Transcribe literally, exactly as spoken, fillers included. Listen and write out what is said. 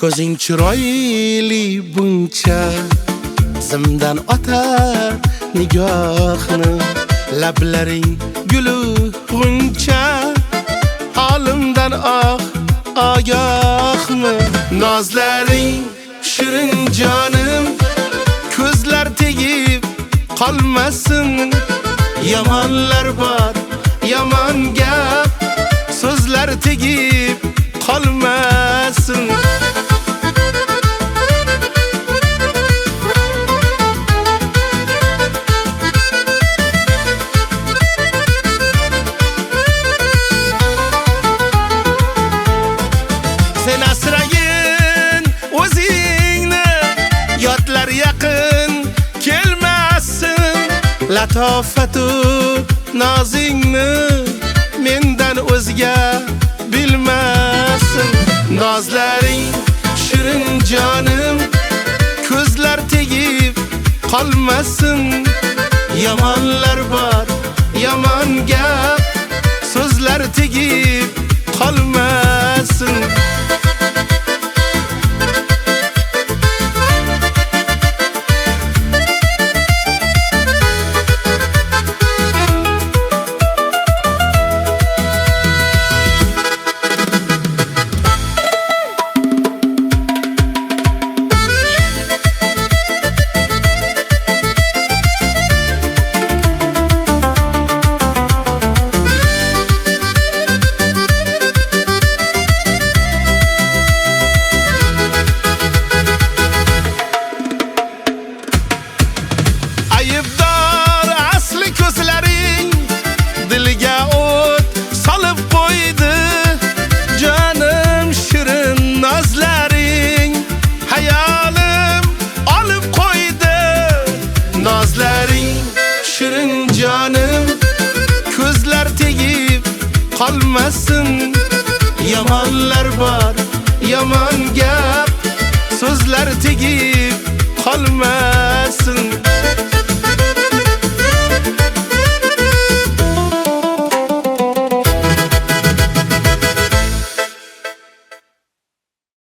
Ko'zing chiroyli buncha zimdan otar nigohni, lablaring guli g'uncha holimdan oh ogohmi? Nozlaring shirin jonim, ko'zlar tegib qolmasin. Yomonlar bor, yomon gap, so'zlar tegib qolmasin. Sen asragin o'zingni, yotlar yaqin kelmasin. Latofatu nozingni mendan o'zga bilmasin. Nozlaring shirin jonim, ko'zlar tegib qolmasin. Yomonlar bor, yomon gap, so'zlar tegib qolmasin. Aybdor asli ko'zlaring dilga o't solib qo'ydi. Jonim shirin nozlaring hayolim olib qo'ydi. Nozlaring shirin jonim, ko'zlar tegib qolmasin. Yomonlar bor, yomon gap, so'zlar tegib qolmasin.